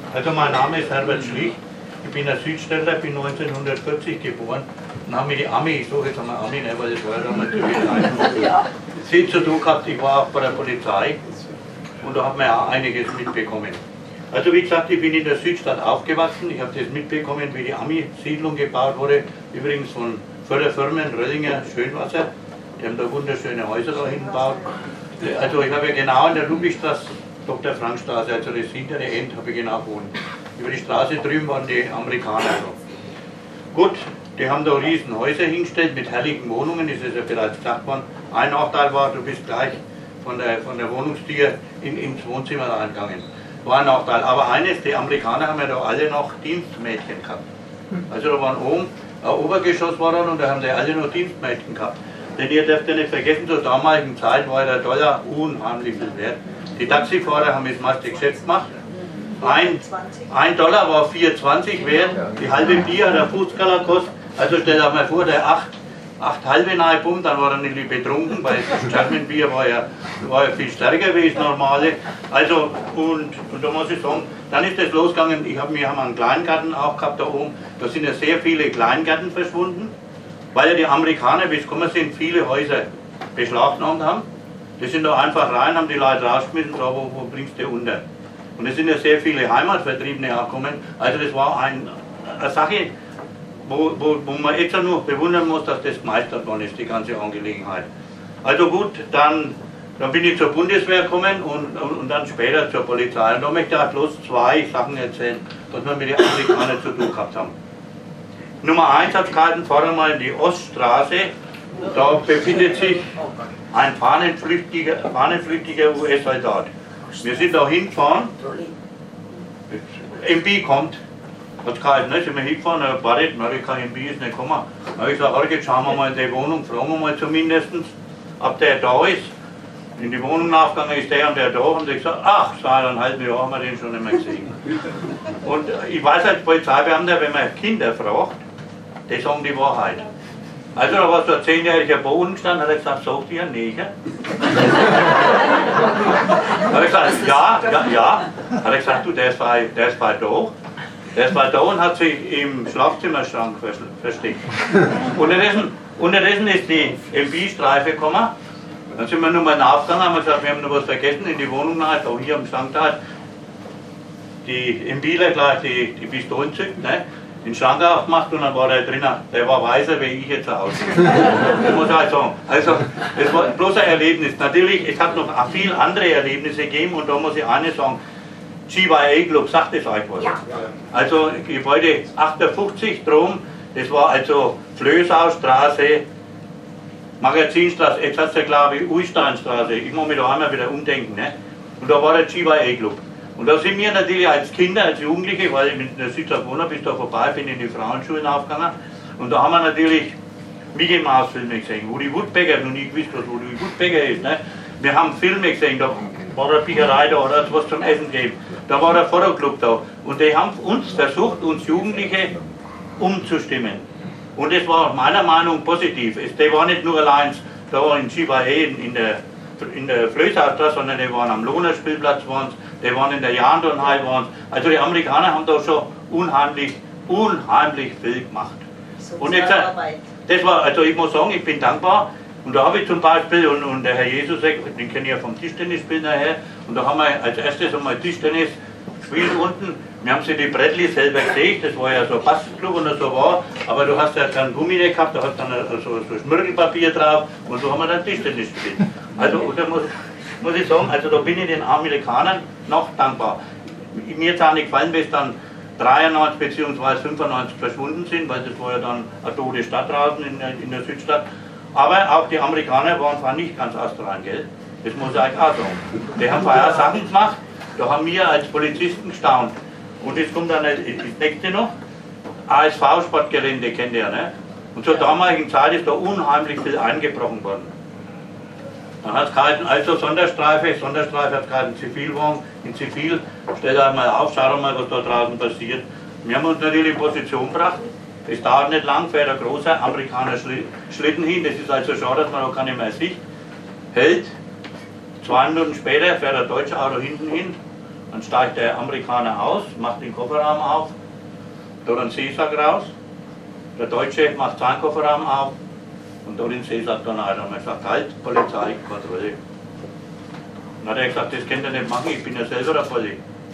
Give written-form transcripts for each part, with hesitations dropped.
Also mein Name ist Herbert Schlich, ich bin ein Südstädter, bin 1940 geboren und habe mich ich sage jetzt einmal Ami, ne, weil das war ja damals zu viel zu tun gehabt, ich war auch bei der Polizei und da hat man ja einiges mitbekommen. Also wie gesagt, ich bin in der Südstadt aufgewachsen, ich habe das mitbekommen, wie die Ami-Siedlung gebaut wurde, übrigens von Förderfirmen, Röllinger, Schönwasser, die haben da wunderschöne Häuser da hinten gebaut. Also ich habe ja genau in der Ludwigstraße, Dr. Frank-Straße, also das hintere End, habe ich genau gewohnt. Über die Straße drüben waren die Amerikaner. Gut, die haben da riesen Häuser hingestellt mit herrlichen Wohnungen, ist es ja bereits gesagt worden. Ein Nachteil war, du bist gleich von der Wohnungstür ins Wohnzimmer reingegangen. War ein Nachteil. Aber eines, die Amerikaner haben ja da alle noch Dienstmädchen gehabt. Also da waren oben, ein Obergeschoss war dann und da haben die alle noch Dienstmädchen gehabt. Denn ihr dürft ja nicht vergessen, zur damaligen Zeit war der Dollar unheimlich viel wert. Die Taxifahrer haben das meiste Geschäft gemacht. Ein Dollar war 4,20 wert, die halbe Bier hat ein Fußgaller gekostet. Also stell dir mal vor, der acht halbe reinpumpt, dann war er nicht betrunken, weil das German Bier war ja viel stärker wie das normale. Also, und da muss ich sagen, dann ist das losgegangen, wir haben einen Kleingarten auch gehabt da oben, da sind ja sehr viele Kleingärten verschwunden, weil ja die Amerikaner, wie es gekommen sind, viele Häuser beschlagnahmt haben. Die sind da einfach rein, haben die Leute rausgeschmissen und sagen, wo bringst du unter? Und es sind ja sehr viele Heimatvertriebene auch gekommen, also das war eine Sache, wo man jetzt nur bewundern muss, dass das gemeistert worden ist, die ganze Angelegenheit. Also gut, dann bin ich zur Bundeswehr gekommen und dann später zur Polizei. Und da möchte ich auch bloß zwei Sachen erzählen, was wir mit den Amerikanern zu tun gehabt haben. Nummer 1 hat gehalten, fahren wir mal in die Oststraße, da befindet sich ein fahnenflüchtiger US-Soldat. Wir sind da hingefahren, MB kommt. Hat es gehalten, ne? Sind wir hingefahren, er wartet, kein MB ist nicht gekommen. Dann habe ich gesagt, jetzt schauen wir mal in die Wohnung, fragen wir mal zumindest, ob der da ist. In die Wohnung nachgegangen ist der und der da und ich gesagt, ach, seit einem halben Jahr haben wir den schon nicht mehr gesehen. Und ich weiß als Polizeibeamter, wenn man Kinder fragt, die sagen die Wahrheit. Also da war so ein 10-jähriger Boden gestanden, hat er gesagt, sagt ihr ein Neger? Da habe ich gesagt, ja. Hat er gesagt, du, der ist bald da. Der ist bald da und hat sich im Schlafzimmerschrank versteckt. Unterdessen ist die MB-Streife gekommen. Dann sind wir nochmal nachgegangen, haben gesagt, wir haben noch was vergessen in die Wohnung nach, auch hier am Schrank da hat die MBler gleich die Pistolen zückt, ne? Den Schrank aufgemacht und dann war der drinnen, der war weißer wie ich jetzt zu Hause. Das muss ich halt sagen. Also, das war bloß ein Erlebnis. Natürlich, es hat noch viele andere Erlebnisse gegeben und da muss ich eines sagen, GYA Club, sagt das euch was? Ja. Also, Gebäude 58 drum, das war also Flößaustraße, Magazinstraße, jetzt hat es ja glaube ich Ullsteinstraße, ich muss mich da einmal wieder umdenken. Ne? Und da war der GYA Club. Und da sind wir natürlich als Kinder, als Jugendliche, weil ich mit der Südstadt wohne, bis da vorbei bin in die Frauenschulen aufgegangen. Und da haben wir natürlich Mickey Mouse Filme gesehen, wo die Woodpecker, noch nie gewusst, wo die Woodpecker ist. Ne? Wir haben Filme gesehen, da war eine Pickerei da, oder hat es was zum Essen gegeben. Da war der Fotoclub da. Und die haben uns versucht, uns Jugendliche umzustimmen. Und das war meiner Meinung nach positiv. Die waren nicht nur allein da in GYA in der Flößaustraße, sondern die waren am Lohnerspielplatz, die waren in der Jahndornhalle. Also die Amerikaner haben da schon unheimlich viel gemacht. Und jetzt, das war, also ich muss sagen, ich bin dankbar. Und da habe ich zum Beispiel, und der Herr Jesusek, den kenne ich ja vom Tischtennisspiel nachher, und da haben wir als erstes einmal Tischtennis gespielt unten. Wir haben sie die Brettli selber gelegt, das war ja so ein Bastelclub und so war, aber du hast ja keinen Gummi gehabt, da hast dann so Schmirgelpapier drauf und so haben wir dann Tischtennis gespielt. Also da muss ich sagen, also da bin ich den Amerikanern noch dankbar. Mir hat es auch nicht gefallen, bis dann 93 bzw. 95 verschwunden sind, weil das war ja dann eine tote Stadt draußen in der Südstadt. Aber auch die Amerikaner waren nicht ganz astrein, gell? Das muss ich euch auch sagen. Die haben vorher Sachen gemacht, da haben wir als Polizisten gestaunt. Und jetzt kommt dann das nächste noch, ASV-Sportgelände kennt ihr, ne? Und zur damaligen Zeit ist da unheimlich viel eingebrochen worden. Dann hat es gehalten, also Sonderstreife hat es gehalten, Zivilwagen, in Zivil, stellt euch mal auf, schaut mal, was da draußen passiert. Wir haben uns natürlich in Position gebracht, es dauert nicht lang, fährt ein großer Amerikaner Schlitten hin, das ist also schade, dass man da keine mehr sieht, hält, 2 Minuten später fährt ein deutsches Auto hinten hin, Dann steigt der Amerikaner aus, macht den Kofferraum auf, dort einen Seesack raus. Der Deutsche macht seinen Kofferraum auf und dort den Seesack dann rein. Und er sagt, halt, Polizei, Kontrolle. Dann hat er gesagt, das könnt ihr nicht machen, ich bin ja selber der Polizei.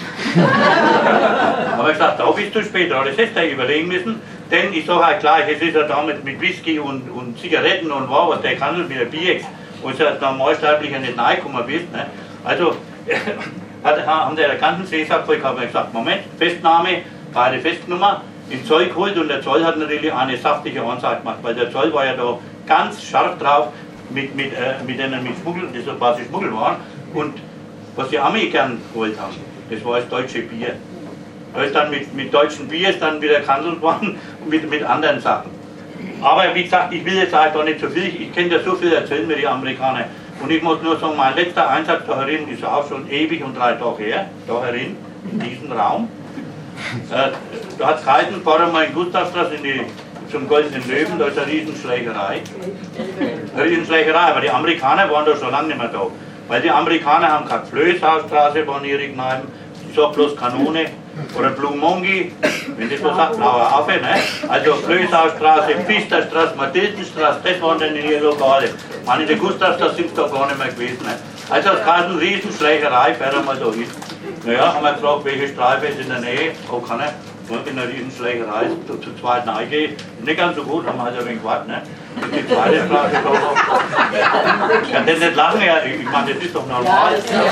Aber ich gesagt, da bist du später, das hättest du überlegen müssen, denn ich sage halt gleich, es ist ja damit mit Whisky und Zigaretten und was der handelt mit der Bier, wo es ja normalsterblicher nicht reingekommen bist. Ne? Also haben der ganzen Seesack voll gehabt und gesagt, Moment, Festnahme, beide Festnummer, den Zoll geholt und der Zoll hat natürlich eine saftige Ansage gemacht, weil der Zoll war ja da ganz scharf drauf mit denen mit Schmuggel, das so quasi Schmuggel waren und was die Amis gern geholt haben. Das war das deutsche Bier. Da ist dann mit deutschen Bier ist dann wieder gehandelt worden und mit anderen Sachen. Aber wie gesagt, ich will jetzt halt auch nicht so viel, ich kenne ja so viel erzählen mir die Amerikaner. Und ich muss nur sagen, mein letzter Einsatz da herin ist auch schon ewig und 3 Tage her, da herin, in diesem Raum. Da hat es geheißen, fahren wir mal in Gustavstraße zum Goldenen Löwen, da ist eine Riesenschlägerei. Eine Riesenschlägerei, aber die Amerikaner waren da schon lange nicht mehr da. Weil die Amerikaner haben keine Flößhausstraße, waren ihre Kneipen, ich sag bloß Kanone oder Blue Monkey, wenn das so sagt, blauer Affe, ne? Also Flößhausstraße, Pfisterstraße, Mathildenstraße, das waren dann ihre Lokale. Man in der Gustavstraße sind da gar nicht mehr gewesen. Ne? Also es gab eine Riesenschlägerei, fährt einmal da hin. Naja, haben wir gefragt, welche Streife ist in der Nähe, oh kann er. In einer Riesenschlägerei zu zweit reingehen. Nicht ganz so gut, haben wir halt ein wenig gewartet. Ne? Und die zweite Straße da. Ich kann das nicht lachen, ja. Ich meine, das ist doch normal.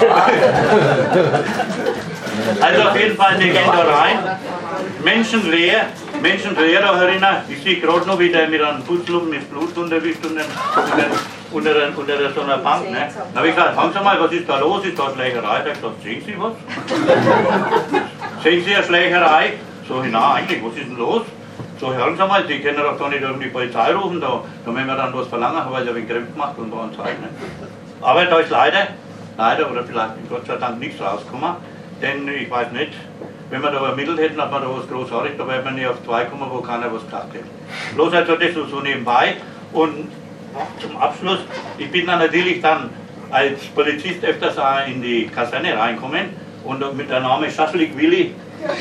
Also auf jeden Fall, wir gehen da rein. Menschenleer da herinnen. Ich sehe gerade noch, wie der mit einem Putzlumpen mit Blut unterwischt unter so einer Bank. Ne? Dann habe ich gesagt, fragen Sie mal, was ist da los? Ist da Schlägerei? Der hat gesagt, sehen Sie was? Sehen Sie eine Schlägerei? So, na eigentlich, was ist denn los? So, hören Sie mal, Sie können doch gar nicht irgendwie die Polizei rufen, da wenn wir dann was verlangen, weil er wegen Krämpf gemacht und war ein Zeichen. Ne? Aber da ist leider oder vielleicht Gott sei Dank nichts rausgekommen, denn ich weiß nicht, wenn wir da ermittelt hätten, hat man da was großartig, da wäre man nicht auf 2 gekommen, wo keiner was gesagt hätte. Bloß also das so nebenbei und zum Abschluss, ich bin dann natürlich dann als Polizist öfters auch in die Kaserne reinkommen und mit der Name Schaschlik Willi.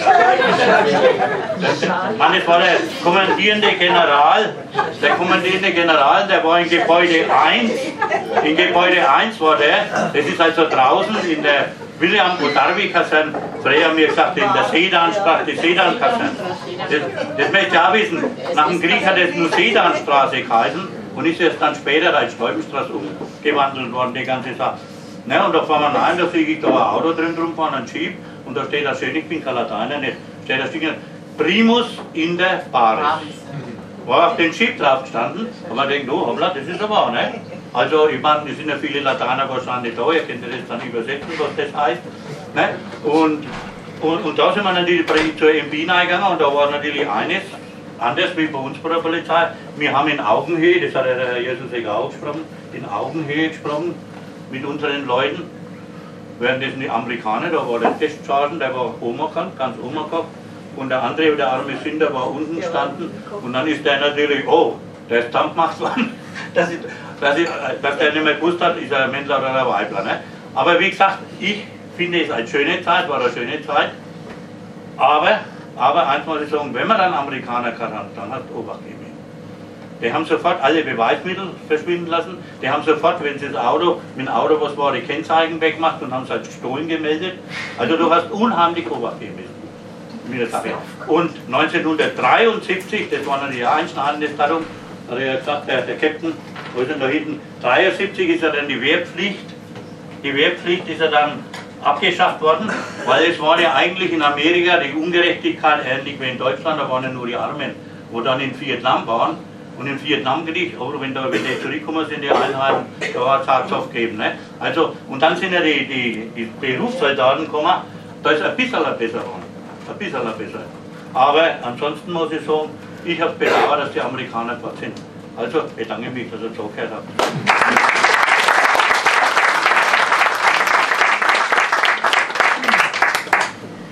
Mann, das war der kommandierende General. Der kommandierende General, der war in Gebäude 1. In Gebäude 1 war der. Das ist also draußen in der William Odarvi-Kaserne. Früher haben wir gesagt, in der Sedanstraße, die Sedan-Kaserne. Das möchte ich auch wissen. Nach dem Krieg hat es nur Sedanstraße geheißen und ist jetzt dann später als Stolpenstraße umgewandelt worden, die ganze Sache. Ne, und da fahren wir rein, da sehe ich da ein Auto drin rumfahren, ein Jeep. Und da steht da schön, ich bin kein Lateiner, nicht, steht da stehen, Primus inter pares. War auf den Jeep drauf gestanden, und man denkt, oh hoppla, das ist aber auch, ne? Also, ich meine, es sind ja viele Lateiner wahrscheinlich da, ihr könnt das dann übersetzen, was das heißt. Ne? Und da sind wir natürlich zur MB reingegangen und da war natürlich eines, anders wie bei uns bei der Polizei, wir haben in Augenhöhe, das hat der Herr Jesselseck auch gesprochen, in Augenhöhe gesprochen mit unseren Leuten. Währenddessen die Amerikaner, da war der Testsergeant, der war oberkant, ganz oberkant. Und der andere, der arme Sünder, war unten gestanden. Und dann ist der natürlich, oh, der ist zusammengemacht worden. Dass der nicht mehr gewusst hat, ist er ein Männler oder ein Weibler. Ne? Aber wie gesagt, ich finde es als schöne Zeit, war eine schöne Zeit. Aber eins muss ich sagen, wenn man dann Amerikaner gehabt hat, dann hat es Obacht gegeben. Die haben sofort alle Beweismittel verschwinden lassen. Die haben sofort, wenn sie mit dem Auto was war, die Kennzeichen weggemacht und haben es als gestohlen gemeldet. Also du hast unheimlich Obacht gegeben müssen. Und 1973, das war natürlich ein einschneidendes Datum, hat er ja gesagt, der Captain, wo ist denn da hinten, 73 ist ja dann die Wehrpflicht. Die Wehrpflicht ist ja dann abgeschafft worden, weil es war ja eigentlich in Amerika die Ungerechtigkeit ähnlich wie in Deutschland, da waren ja nur die Armen, wo dann in Vietnam waren. Und im Vietnamkrieg, oder wenn die zurückgekommen sind, die Einheiten, da hat es Harzhof gegeben. Ne? Also, und dann sind ja die Berufssoldaten gekommen, da ist ein bisschen besser geworden. Ein bisschen besser. Aber ansonsten muss ich sagen, ich habe bedauert, dass die Amerikaner dort sind. Also bedanke mich, dass ihr zugehört habt.